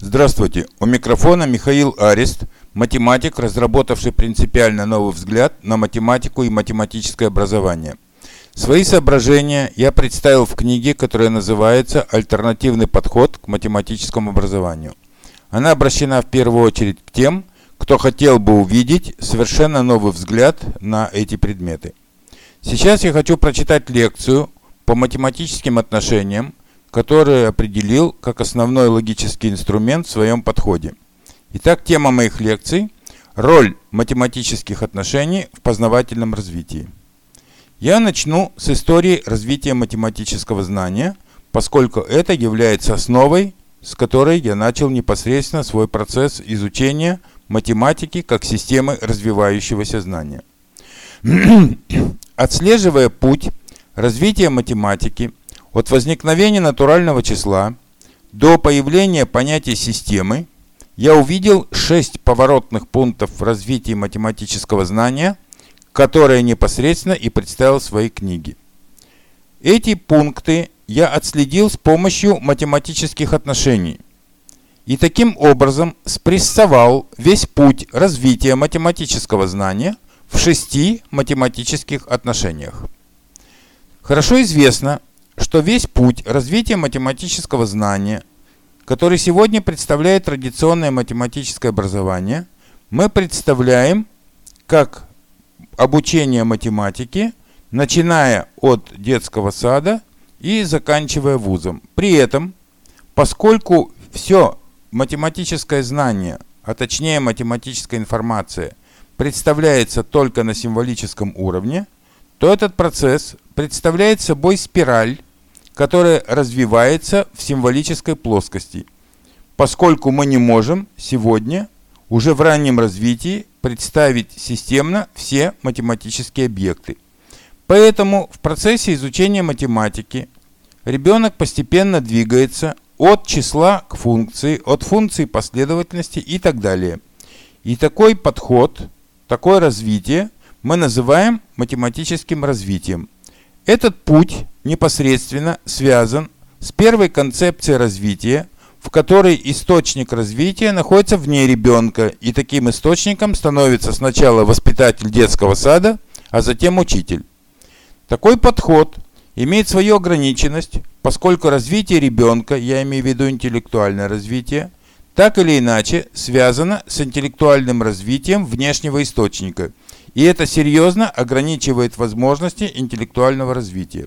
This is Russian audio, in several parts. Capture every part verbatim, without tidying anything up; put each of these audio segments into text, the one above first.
Здравствуйте, у микрофона Михаил Арест, математик, разработавший принципиально новый взгляд на математику и математическое образование. Свои соображения я представил в книге, которая называется «Альтернативный подход к математическому образованию». Она обращена в первую очередь к тем, кто хотел бы увидеть совершенно новый взгляд на эти предметы. Сейчас я хочу прочитать лекцию по математическим отношениям, который определил как основной логический инструмент в своем подходе. Итак, тема моих лекций – роль математических отношений в познавательном развитии. Я начну с истории развития математического знания, поскольку это является основой, с которой я начал непосредственно свой процесс изучения математики как системы развивающегося знания. Отслеживая путь развития математики от возникновения натурального числа до появления понятия системы, я увидел шесть поворотных пунктов в развитии математического знания, которые непосредственно и представил в своей книге. Эти пункты я отследил с помощью математических отношений и таким образом спрессовал весь путь развития математического знания в шести математических отношениях. Хорошо известно, что весь путь развития математического знания, который сегодня представляет традиционное математическое образование, мы представляем как обучение математике, начиная от детского сада и заканчивая вузом. При этом, поскольку все математическое знание, а точнее математическая информация, представляется только на символическом уровне, то этот процесс представляет собой спираль, которая развивается в символической плоскости, поскольку мы не можем сегодня, уже в раннем развитии, представить системно все математические объекты. Поэтому в процессе изучения математики ребенок постепенно двигается от числа к функции, от функции последовательности и так далее. И такой подход, такое развитие мы называем математическим развитием. Этот путь непосредственно связан с первой концепцией развития, в которой источник развития находится вне ребенка, и таким источником становится сначала воспитатель детского сада, а затем учитель. Такой подход имеет свою ограниченность, поскольку развитие ребенка, я имею в виду интеллектуальное развитие, так или иначе связано с интеллектуальным развитием внешнего источника. И это серьезно ограничивает возможности интеллектуального развития.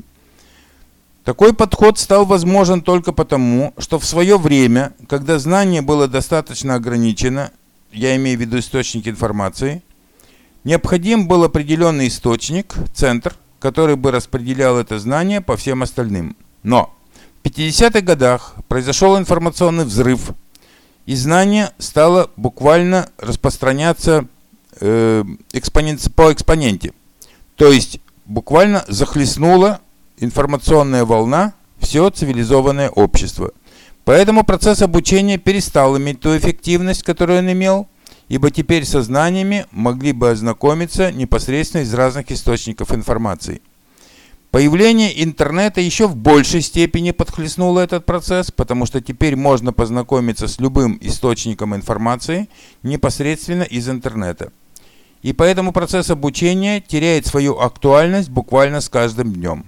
Такой подход стал возможен только потому, что в свое время, когда знание было достаточно ограничено, я имею в виду источник информации, необходим был определенный источник, центр, который бы распределял это знание по всем остальным. Но в пятидесятых годах произошел информационный взрыв, и знание стало буквально распространяться э, экспоненци- по экспоненте. То есть буквально захлестнула информационная волна все цивилизованное общество. Поэтому процесс обучения перестал иметь ту эффективность, которую он имел, ибо теперь со знаниями могли бы ознакомиться непосредственно из разных источников информации. Появление интернета еще в большей степени подхлестнуло этот процесс, потому что теперь можно познакомиться с любым источником информации непосредственно из интернета. И поэтому процесс обучения теряет свою актуальность буквально с каждым днем.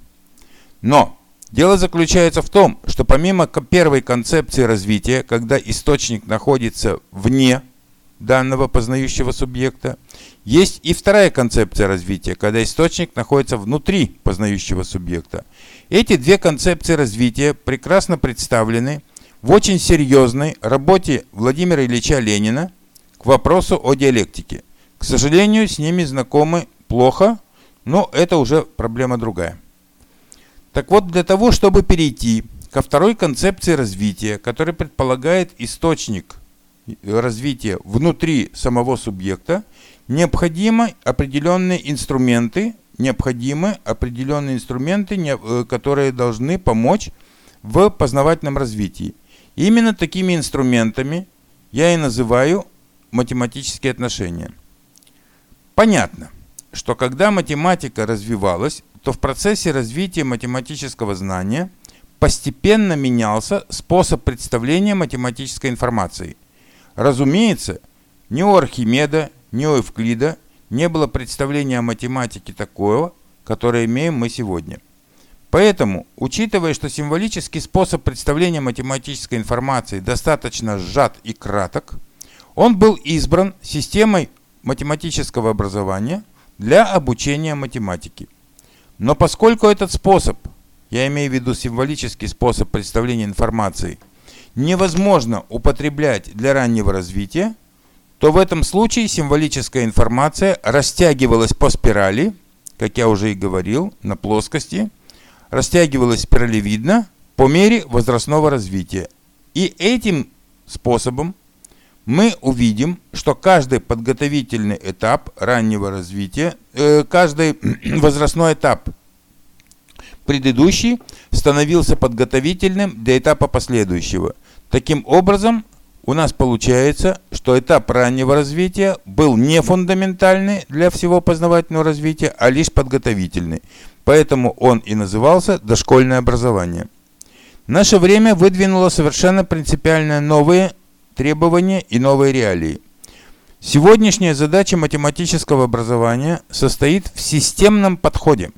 Но дело заключается в том, что помимо первой концепции развития, когда источник находится вне данного познающего субъекта, есть и вторая концепция развития, когда источник находится внутри познающего субъекта. Эти две концепции развития прекрасно представлены в очень серьезной работе Владимира Ильича Ленина к вопросу о диалектике. К сожалению, с ними знакомы плохо, но это уже проблема другая. Так вот, для того, чтобы перейти ко второй концепции развития, которая предполагает источник развития внутри самого субъекта, необходимы определенные инструменты, необходимы определенные инструменты, которые должны помочь в познавательном развитии. И именно такими инструментами я и называю математические отношения. Понятно, что когда математика развивалась, то в процессе развития математического знания постепенно менялся способ представления математической информации. Разумеется, ни у Архимеда, ни у Эвклида не было представления о математике такого, которое имеем мы сегодня. Поэтому, учитывая, что символический способ представления математической информации достаточно сжат и краток, он был избран системой математического образования для обучения математике. Но поскольку этот способ, я имею в виду символический способ представления информации, невозможно употреблять для раннего развития, то в этом случае символическая информация растягивалась по спирали, как я уже и говорил, на плоскости, растягивалась спиралевидно по мере возрастного развития. И этим способом мы увидим, что каждый подготовительный этап раннего развития, э, каждый возрастной этап предыдущий становился подготовительным для этапа последующего. Таким образом, у нас получается, что этап раннего развития был не фундаментальный для всего познавательного развития, а лишь подготовительный. Поэтому он и назывался дошкольное образование. Наше время выдвинуло совершенно принципиально новые требования и новые реалии. Сегодняшняя задача математического образования состоит в системном подходе.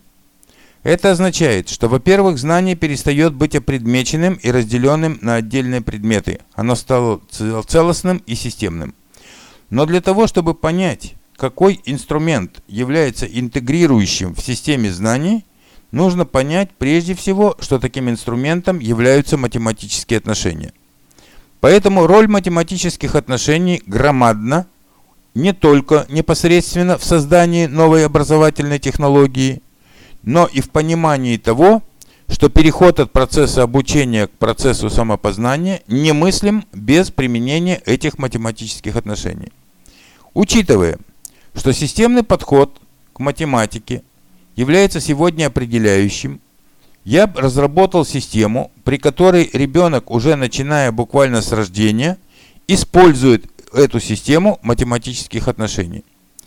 Это означает, что, во-первых, знание перестает быть опредмеченным и разделенным на отдельные предметы. Оно стало целостным и системным. Но для того, чтобы понять, какой инструмент является интегрирующим в системе знаний, нужно понять прежде всего, что таким инструментом являются математические отношения. Поэтому роль математических отношений громадна не только непосредственно в создании новой образовательной технологии, но и в понимании того, что переход от процесса обучения к процессу самопознания немыслим без применения этих математических отношений. Учитывая, что системный подход к математике является сегодня определяющим, я разработал систему, при которой ребенок, уже начиная буквально с рождения, использует эту систему математических отношений.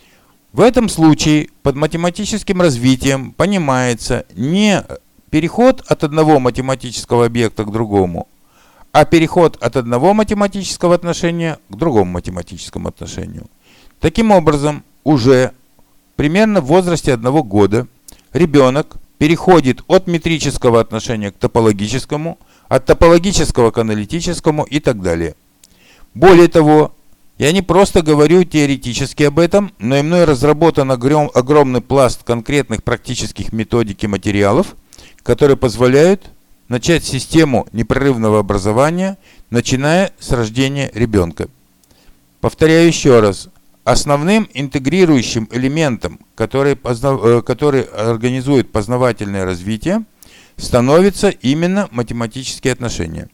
В этом случае под математическим развитием понимается не переход от одного математического объекта к другому, а переход от одного математического отношения к другому математическому отношению. Таким образом, уже примерно в возрасте одного года ребенок переходит от метрического отношения к топологическому, от топологического к аналитическому и так далее. Более того, я не просто говорю теоретически об этом, но и мной разработан огромный пласт конкретных практических методик и материалов, которые позволяют начать систему непрерывного образования, начиная с рождения ребенка. Повторяю еще раз, основным интегрирующим элементом, который, познав... который организует познавательное развитие, становятся именно математические отношения.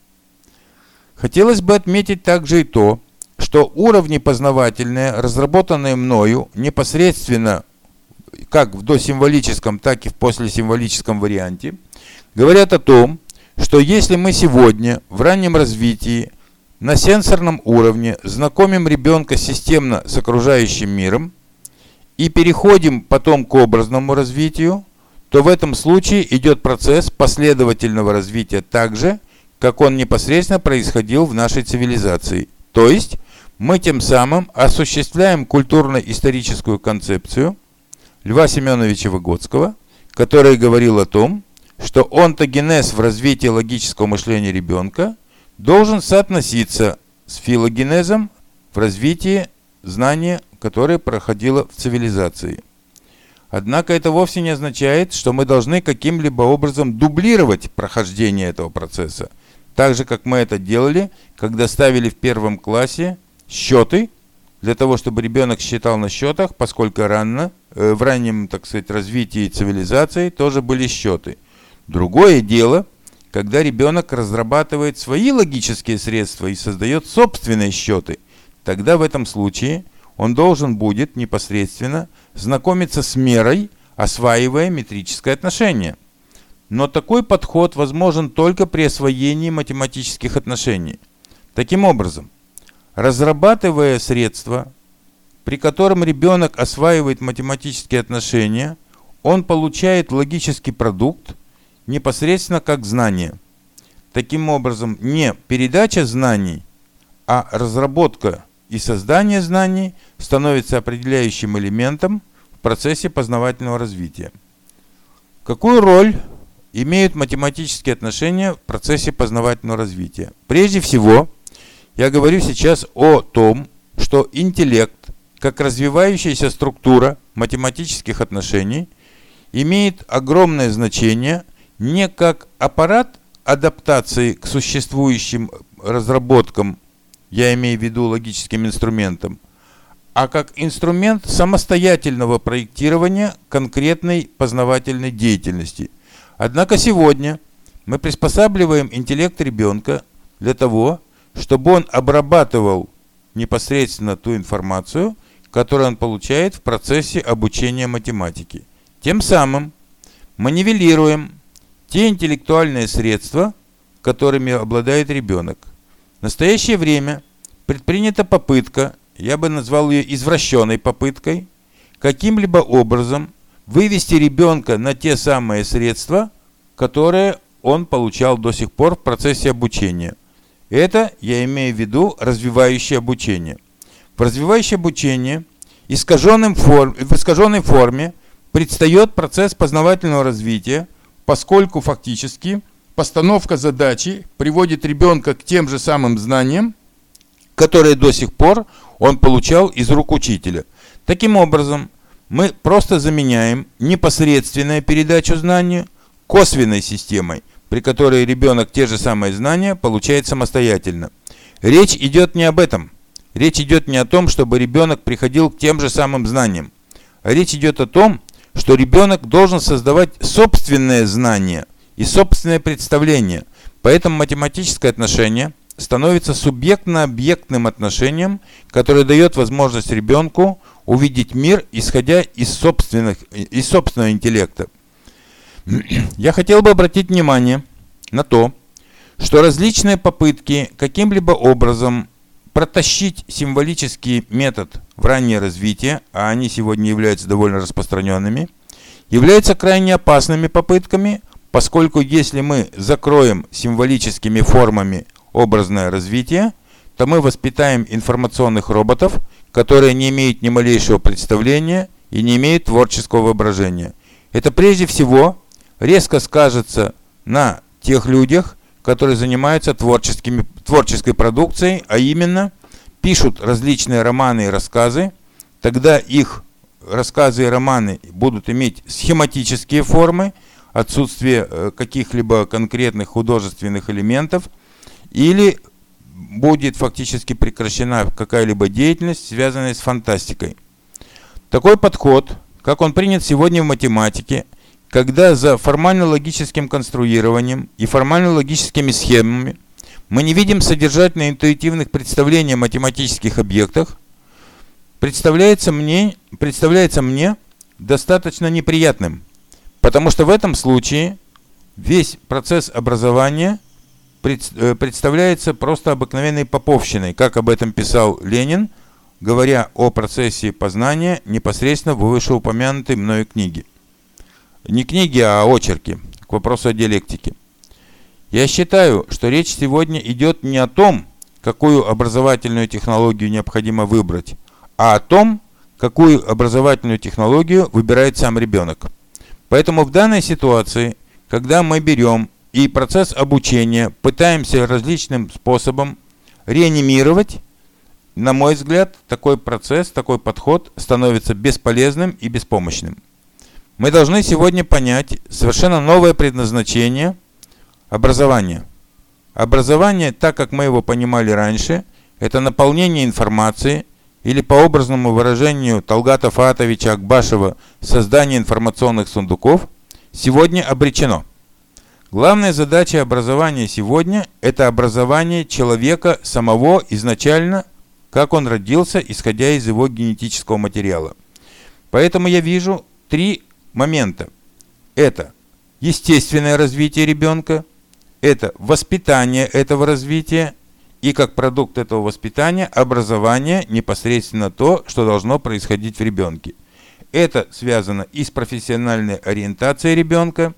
Хотелось бы отметить также и то, что уровни познавательные, разработанные мною непосредственно как в досимволическом, так и в послесимволическом варианте, говорят о том, что если мы сегодня в раннем развитии на сенсорном уровне знакомим ребенка системно с окружающим миром и переходим потом к образному развитию, то в этом случае идет процесс последовательного развития так же, как он непосредственно происходил в нашей цивилизации. То есть мы тем самым осуществляем культурно-историческую концепцию Льва Семеновича Выгодского, который говорил о том, что онтогенез в развитии логического мышления ребенка должен соотноситься с филогенезом в развитии знания, которое проходило в цивилизации. Однако это вовсе не означает, что мы должны каким-либо образом дублировать прохождение этого процесса, так же, как мы это делали, когда ставили в первом классе счеты, для того, чтобы ребенок считал на счетах, поскольку рано, э, в раннем, так сказать, развитии цивилизации тоже были счеты. Другое дело, когда ребенок разрабатывает свои логические средства и создает собственные счеты, тогда в этом случае он должен будет непосредственно знакомиться с мерой, осваивая метрическое отношение. Но такой подход возможен только при освоении математических отношений. Таким образом, разрабатывая средства, при котором ребенок осваивает математические отношения, он получает логический продукт непосредственно как знание. Таким образом, не передача знаний, а разработка и создание знаний становится определяющим элементом в процессе познавательного развития. Какую роль имеют математические отношения в процессе познавательного развития? Прежде всего, я говорю сейчас о том, что интеллект, как развивающаяся структура математических отношений, имеет огромное значение не как аппарат адаптации к существующим разработкам, я имею в виду логическим инструментам, а как инструмент самостоятельного проектирования конкретной познавательной деятельности. Однако сегодня мы приспосабливаем интеллект ребенка для того, чтобы он обрабатывал непосредственно ту информацию, которую он получает в процессе обучения математике. Тем самым мы нивелируем те интеллектуальные средства, которыми обладает ребенок. В настоящее время предпринята попытка, я бы назвал ее извращенной попыткой, каким-либо образом вывести ребенка на те самые средства, которые он получал до сих пор в процессе обучения. Это я имею в виду развивающее обучение. В развивающее обучение искаженном форм, в искаженной форме предстает процесс познавательного развития, поскольку фактически постановка задачи приводит ребенка к тем же самым знаниям, которые до сих пор он получал из рук учителя. Таким образом, мы просто заменяем непосредственную передачу знаний косвенной системой, при которой ребенок те же самые знания получает самостоятельно. Речь идет не об этом. Речь идет не о том, чтобы ребенок приходил к тем же самым знаниям. А речь идет о том, что ребенок должен создавать собственные знания и собственное представление. Поэтому математическое отношение становится субъектно-объектным отношением, которое дает возможность ребенку увидеть мир, исходя из, собственных, из собственного интеллекта. Я хотел бы обратить внимание на то, что различные попытки каким-либо образом протащить символический метод в раннее развитие, а они сегодня являются довольно распространенными, являются крайне опасными попытками, поскольку если мы закроем символическими формами образное развитие, то мы воспитаем информационных роботов, которые не имеют ни малейшего представления и не имеют творческого воображения. Это прежде всего резко скажется на тех людях, которые занимаются творческими, творческой продукцией, а именно пишут различные романы и рассказы. Тогда их рассказы и романы будут иметь схематические формы, отсутствие каких-либо конкретных художественных элементов, или будет фактически прекращена какая-либо деятельность, связанная с фантастикой. Такой подход, как он принят сегодня в математике, когда за формально-логическим конструированием и формально-логическими схемами мы не видим содержательно-интуитивных представлений о математических объектах, представляется мне, представляется мне достаточно неприятным, потому что в этом случае весь процесс образования представляется просто обыкновенной поповщиной, как об этом писал Ленин, говоря о процессе познания непосредственно в вышеупомянутой мною книге. Не книги, а очерки к вопросу о диалектике. Я считаю, что речь сегодня идет не о том, какую образовательную технологию необходимо выбрать, а о том, какую образовательную технологию выбирает сам ребенок. Поэтому в данной ситуации, когда мы берем и процесс обучения пытаемся различным способом реанимировать, на мой взгляд, такой процесс, такой подход становится бесполезным и беспомощным. Мы должны сегодня понять совершенно новое предназначение образования. Образование, так как мы его понимали раньше, это наполнение информации, или по образному выражению Талгата Фаатовича Акбашева создание информационных сундуков, сегодня обречено. Главная задача образования сегодня – это образование человека самого изначально, как он родился, исходя из его генетического материала. Поэтому я вижу три момента. Это естественное развитие ребенка, это воспитание этого развития и как продукт этого воспитания образование непосредственно то, что должно происходить в ребенке. Это связано и с профессиональной ориентацией ребенка,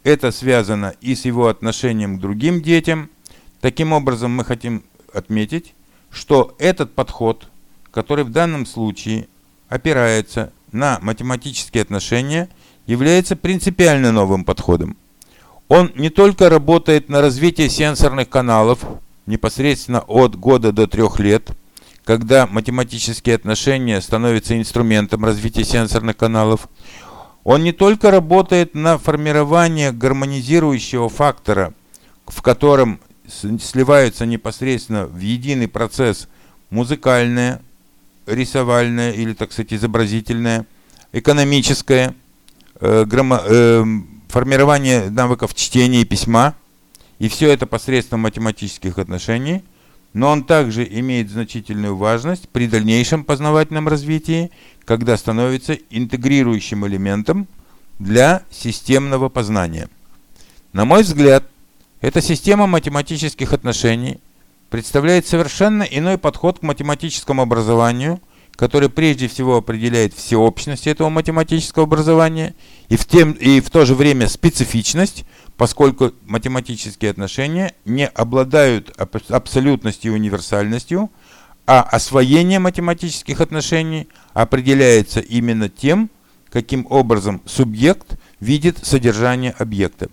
это связано и с его отношением к другим детям. Таким образом, мы хотим отметить, что этот подход, который в данном случае опирается на математические отношения, является принципиально новым подходом. Он не только работает на развитие сенсорных каналов непосредственно от года до трех лет, когда математические отношения становятся инструментом развития сенсорных каналов. Он не только работает на формирование гармонизирующего фактора, в котором сливаются непосредственно в единый процесс музыкальное, рисовальное или, так сказать, изобразительное, экономическое, э, грамма, э, формирование навыков чтения и письма, и все это посредством математических отношений, но он также имеет значительную важность при дальнейшем познавательном развитии, когда становится интегрирующим элементом для системного познания. На мой взгляд, эта система математических отношений представляет совершенно иной подход к математическому образованию, который прежде всего определяет всеобщность этого математического образования и в, тем, и в то же время специфичность, поскольку математические отношения не обладают абсолютностью и универсальностью, а освоение математических отношений определяется именно тем, каким образом субъект видит содержание объекта.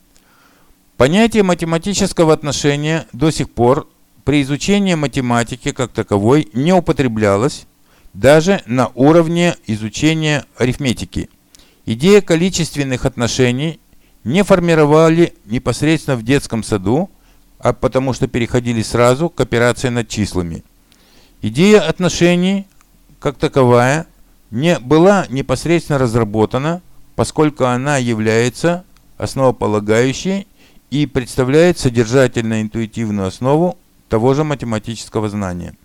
Понятие математического отношения до сих пор при изучении математики как таковой не употреблялось даже на уровне изучения арифметики. Идея количественных отношений не формировали непосредственно в детском саду, а потому что переходили сразу к операции над числами. Идея отношений как таковая не была непосредственно разработана, поскольку она является основополагающей и представляет содержательно-интуитивную основу того же математического знания.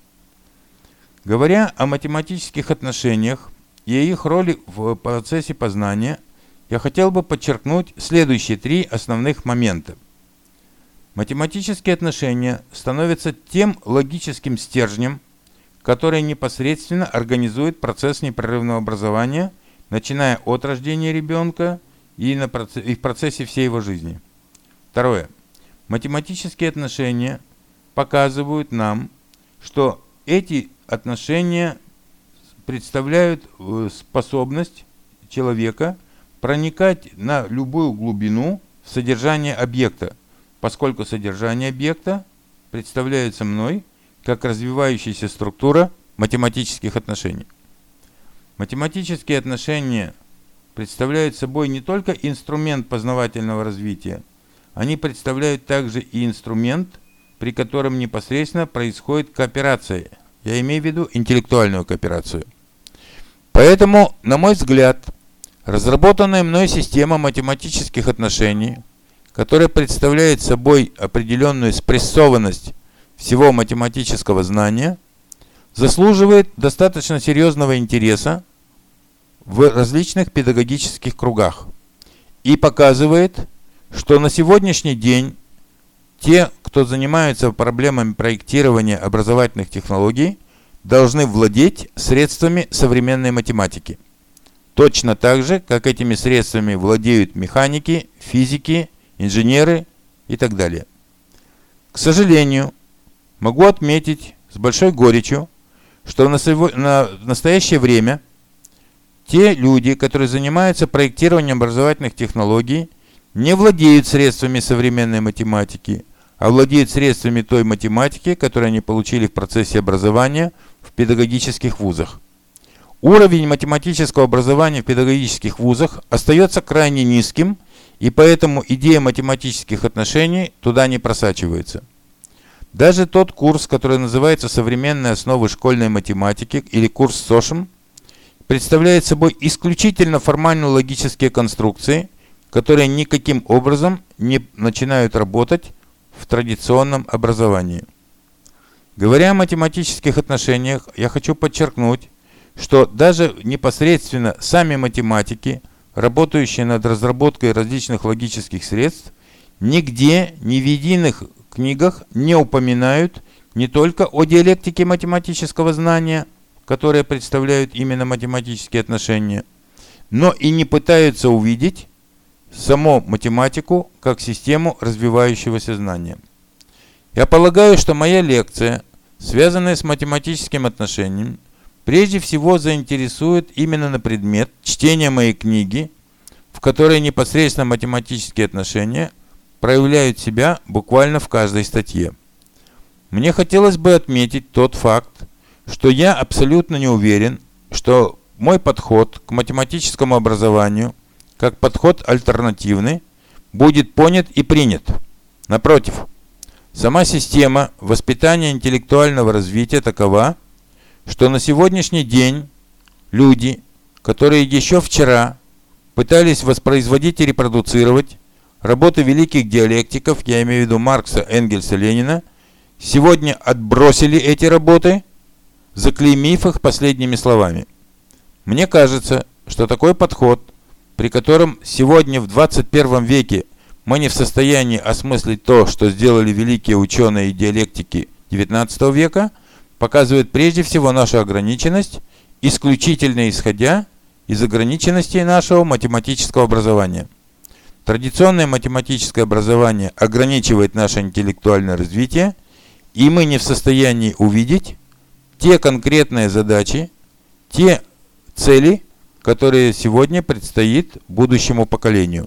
Говоря о математических отношениях и о их роли в процессе познания, я хотел бы подчеркнуть следующие три основных момента. Математические отношения становятся тем логическим стержнем, который непосредственно организует процесс непрерывного образования, начиная от рождения ребенка и, на проц... и в процессе всей его жизни. Второе. Математические отношения показывают нам, что эти отношения представляют способность человека проникать на любую глубину в содержание объекта, поскольку содержание объекта представляется мной как развивающаяся структура математических отношений. Математические отношения представляют собой не только инструмент познавательного развития, они представляют также и инструмент, при котором непосредственно происходит кооперация. Я имею в виду интеллектуальную кооперацию. Поэтому, на мой взгляд, разработанная мной система математических отношений, которая представляет собой определенную спрессованность всего математического знания, заслуживает достаточно серьезного интереса в различных педагогических кругах и показывает, что на сегодняшний день те, кто занимаются проблемами проектирования образовательных технологий, должны владеть средствами современной математики. Точно так же, как этими средствами владеют механики, физики, инженеры и так далее. К сожалению, могу отметить с большой горечью, что на, сего, на настоящее время те люди, которые занимаются проектированием образовательных технологий, не владеют средствами современной математики, а владеют средствами той математики, которую они получили в процессе образования в педагогических вузах. Уровень математического образования в педагогических вузах остается крайне низким, и поэтому идея математических отношений туда не просачивается. Даже тот курс, который называется «Современные основы школьной математики» или курс СОШМ, представляет собой исключительно формально-логические конструкции, которые никаким образом не начинают работать в традиционном образовании. Говоря о математических отношениях, я хочу подчеркнуть, что даже непосредственно сами математики, работающие над разработкой различных логических средств, нигде, ни в единых книгах не упоминают не только о диалектике математического знания, которые представляют именно математические отношения, но и не пытаются увидеть саму математику как систему развивающегося знания. Я полагаю, что моя лекция, связанная с математическим отношением, прежде всего заинтересует именно на предмет чтения моей книги, в которой непосредственно математические отношения проявляют себя буквально в каждой статье. Мне хотелось бы отметить тот факт, что я абсолютно не уверен, что мой подход к математическому образованию, как подход альтернативный, будет понят и принят. Напротив, сама система воспитания интеллектуального развития такова, что на сегодняшний день люди, которые еще вчера пытались воспроизводить и репродуцировать работы великих диалектиков, я имею в виду Маркса, Энгельса, Ленина, сегодня отбросили эти работы, заклеймив их последними словами. Мне кажется, что такой подход, при котором сегодня в двадцать первом веке мы не в состоянии осмыслить то, что сделали великие ученые и диалектики девятнадцатого века, показывает прежде всего нашу ограниченность, исключительно исходя из ограниченности нашего математического образования. Традиционное математическое образование ограничивает наше интеллектуальное развитие, и мы не в состоянии увидеть те конкретные задачи, те цели, которые сегодня предстоит будущему поколению.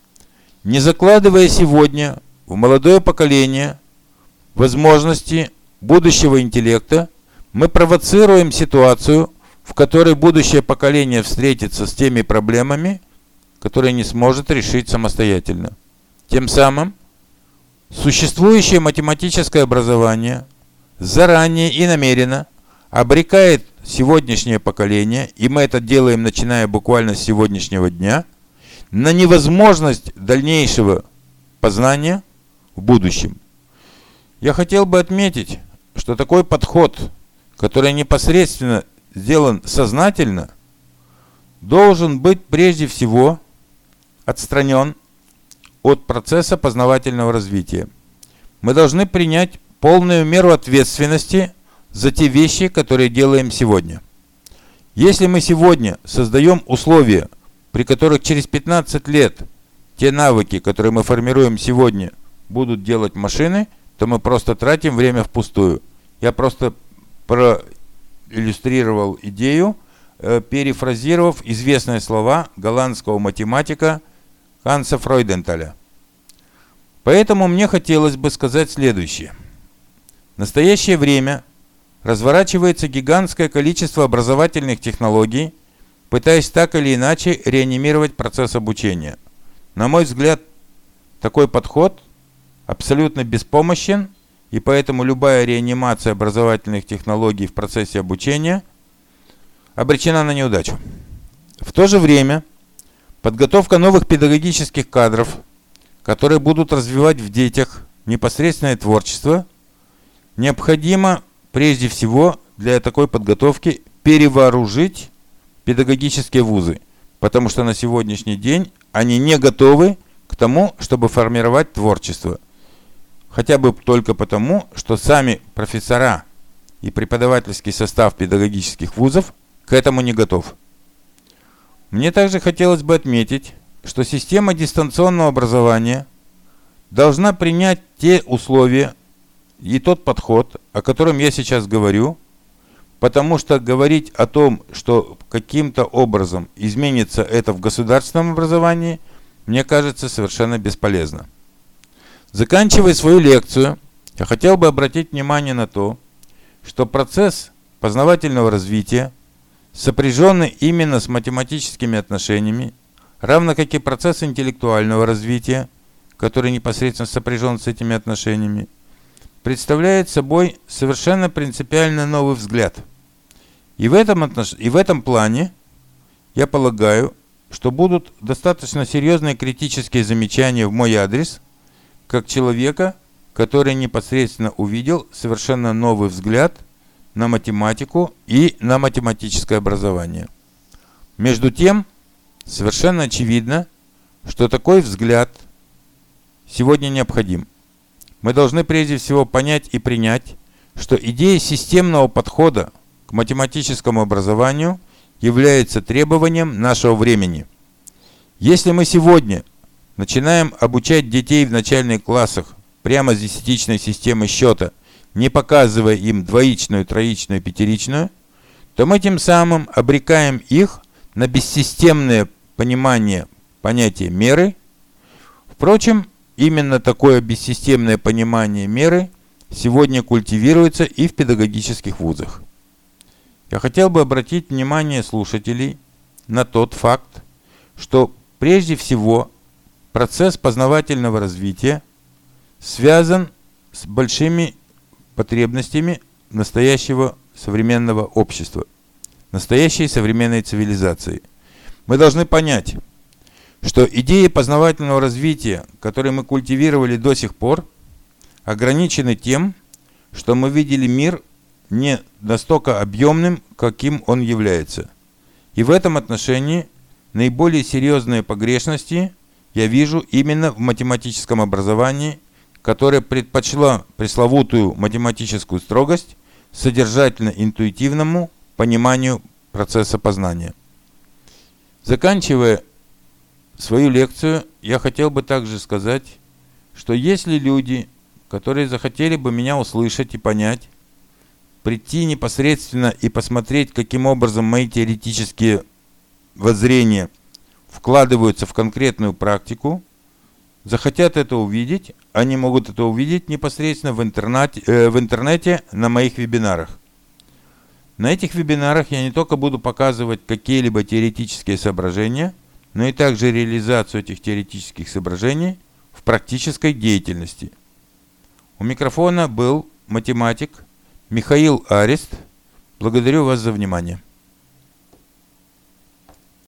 Не закладывая сегодня в молодое поколение возможности будущего интеллекта, мы провоцируем ситуацию, в которой будущее поколение встретится с теми проблемами, которые не сможет решить самостоятельно. Тем самым существующее математическое образование заранее и намеренно обрекает сегодняшнее поколение, и мы это делаем, начиная буквально с сегодняшнего дня, на невозможность дальнейшего познания в будущем. Я хотел бы отметить, что такой подход, который непосредственно сделан сознательно, должен быть прежде всего отстранен от процесса познавательного развития. Мы должны принять полную меру ответственности за те вещи, которые делаем сегодня. Если мы сегодня создаем условия, при которых через пятнадцать лет те навыки, которые мы формируем сегодня, будут делать машины, то мы просто тратим время впустую. Я просто проиллюстрировал идею, перефразировав известные слова голландского математика Ханса Фройденталя. Поэтому мне хотелось бы сказать следующее. В настоящее время разворачивается гигантское количество образовательных технологий, пытаясь так или иначе реанимировать процесс обучения. На мой взгляд, такой подход абсолютно беспомощен, и поэтому любая реанимация образовательных технологий в процессе обучения обречена на неудачу. В то же время подготовка новых педагогических кадров, которые будут развивать в детях непосредственное творчество, необходимо прежде всего для такой подготовки перевооружить педагогические вузы, потому что на сегодняшний день они не готовы к тому, чтобы формировать творчество. Хотя бы только потому, что сами профессора и преподавательский состав педагогических вузов к этому не готов. Мне также хотелось бы отметить, что система дистанционного образования должна принять те условия и тот подход, о котором я сейчас говорю, потому что говорить о том, что каким-то образом изменится это в государственном образовании, мне кажется совершенно бесполезно. Заканчивая свою лекцию, я хотел бы обратить внимание на то, что процесс познавательного развития, сопряженный именно с математическими отношениями, равно как и процесс интеллектуального развития, который непосредственно сопряжен с этими отношениями, представляет собой совершенно принципиально новый взгляд. И в этом, отнош... и в этом плане я полагаю, что будут достаточно серьезные критические замечания в мой адрес, как человека, который непосредственно увидел совершенно новый взгляд на математику и на математическое образование. Между тем, совершенно очевидно, что такой взгляд сегодня необходим. Мы должны прежде всего понять и принять, что идея системного подхода к математическому образованию является требованием нашего времени. Если мы сегодня начинаем обучать детей в начальных классах прямо с десятичной системы счета, не показывая им двоичную, троичную, пятеричную, то мы тем самым обрекаем их на бессистемное понимание понятия меры. Впрочем, именно такое бессистемное понимание меры сегодня культивируется и в педагогических вузах. Я хотел бы обратить внимание слушателей на тот факт, что прежде всего процесс познавательного развития связан с большими потребностями настоящего современного общества, настоящей современной цивилизации. Мы должны понять, что идеи познавательного развития, которые мы культивировали до сих пор, ограничены тем, что мы видели мир не настолько объемным, каким он является. И в этом отношении наиболее серьезные погрешности я вижу именно в математическом образовании, которое предпочло пресловутую математическую строгость содержательно-интуитивному пониманию процесса познания. Заканчивая свою лекцию, я хотел бы также сказать, что если люди, которые захотели бы меня услышать и понять, прийти непосредственно и посмотреть, каким образом мои теоретические воззрения вкладываются в конкретную практику, захотят это увидеть, они могут это увидеть непосредственно в интернете, э, в интернете на моих вебинарах. На этих вебинарах я не только буду показывать какие-либо теоретические соображения, но и также реализацию этих теоретических соображений в практической деятельности. У микрофона был математик Михаил Арест. Благодарю вас за внимание.